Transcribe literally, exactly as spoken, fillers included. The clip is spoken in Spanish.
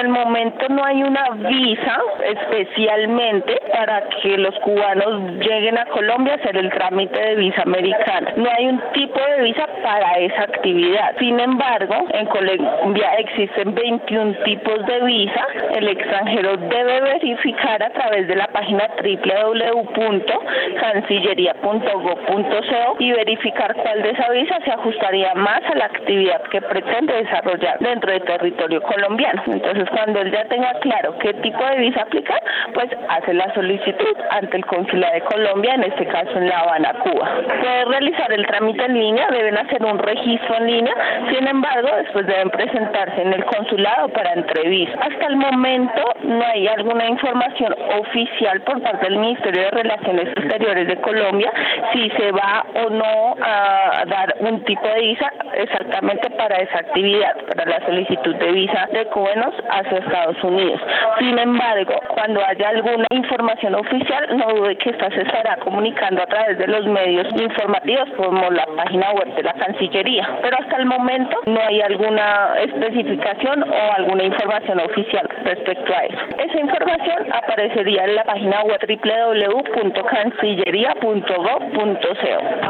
el momento no hay una visa especialmente para que los cubanos lleguen a Colombia a hacer el trámite de visa americana. No hay un tipo de visa para esa actividad. Sin embargo, en Colombia existen veintiún tipos de visa. El extranjero debe verificar a través de la página doble u doble u doble u punto cancillería punto gob punto co y verificar cuál de esa visa se ajustaría más a la actividad que pretende desarrollar dentro del territorio colombiano. Entonces, cuando él ya tenga claro qué tipo de visa aplicar, pues hace la solicitud ante el Consulado de Colombia, en este caso en La Habana, Cuba. Puede realizar el trámite en línea, deben hacer un registro en línea, sin embargo, después deben presentarse en el consulado para entrevista. Hasta el momento no hay alguna información oficial por parte del Ministerio de Relaciones Exteriores de Colombia si se va o no a dar un tipo de visa exactamente para esa actividad, para la solicitud de visa de cubanos hacia Estados Unidos. Sin embargo, cuando haya alguna información oficial, no dude que esta se estará comunicando a través de los medios informativos como la página web de la Cancillería, pero hasta el momento no hay alguna especificación o alguna información oficial respecto a eso. Esa información aparecería en la página web doble u doble u doble u punto cancillería punto gob punto co.